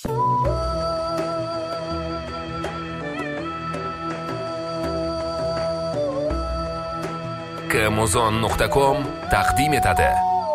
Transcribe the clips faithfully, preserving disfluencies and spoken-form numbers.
amazon nuqta com taqdim etadi.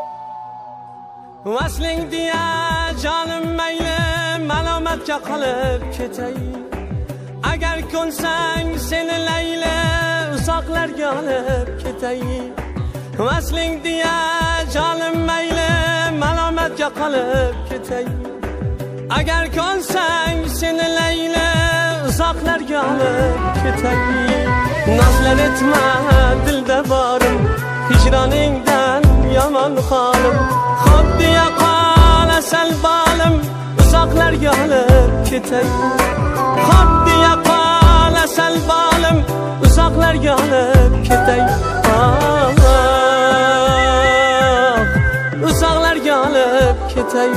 Vasling diya jonim mayli malomatga qolib ketay. Agar ko'nsang seni layli uzoqlarga olib ketay. Vasling diya jonim mayli malomatga qolib ketay. Agar ko'nsang seni layli uzoqlarga olib ketay. Nazlar etma dilda borim, hijroningdan yomon holim. Xuddi yoqol asal bolim, uzoqlarga olib ketay. Xuddi yoqol asal bolim, uzoqlarga olib ketay. Uzoqlarga olib ketay.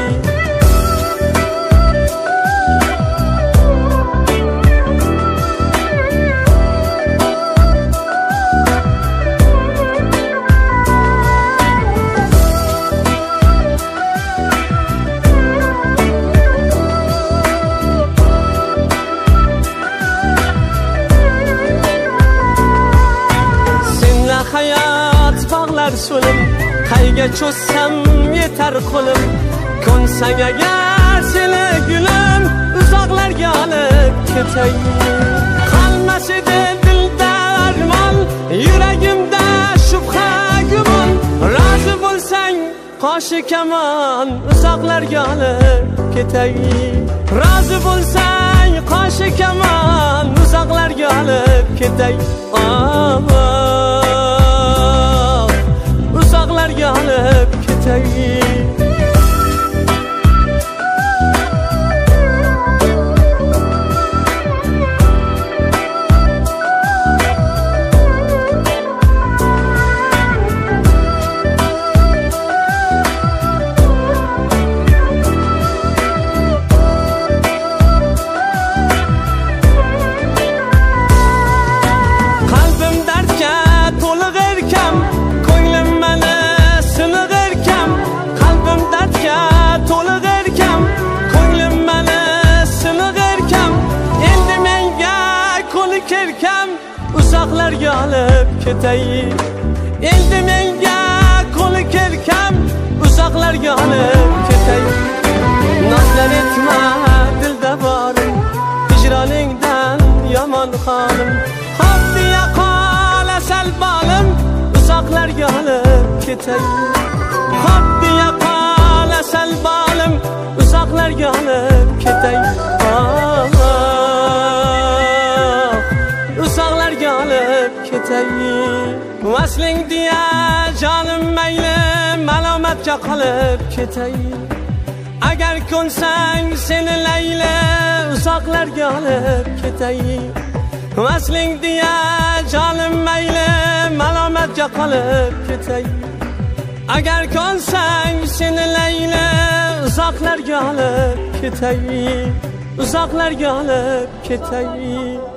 Hayat bağlar so'lim, qayga cho'zsam yetar qo'lim. Ko'nsang agar seni gulim, uzoqlarga olib ketay. Qolmas edi dilda armon, yuragimda shubha gumon. Rozi bo'lsang qoshi kamon, uzoqlarga olib ketay. Rozi bo'lsang qoshi kamon, uzoqlarga olib ketay. Uzoqlarga olib ketay. Qalbim dardga to'liq erkam, ko'nglim meni siniq erkam. Qalbim dardga to'liq erkam, ko'nglim meni siniq erkam. Endi menga ko'lik erkam, uzoqlarga olib ketay. Endi menga ko'lik erkam, uzoqlarga olib ketay. Nazlar etma dilda borim, hijroningdan yomon holim. Xuddi yoqol asal bolim, uzoqlarga olib ketay. Xuddi yoqol asal bolim, uzoqlarga olib ketay. Uzoqlarga olib ketay. Vasling diya jonim mayli malomatga qolib ketay. Agar ko'nsang seni layli uzoqlarga olib ketay. Vasling diya jonim mayli malomatga qolib ketay. Agar ko'nsang seni layli uzoqlarga olib ketay. Uzoqlarga olib ketay.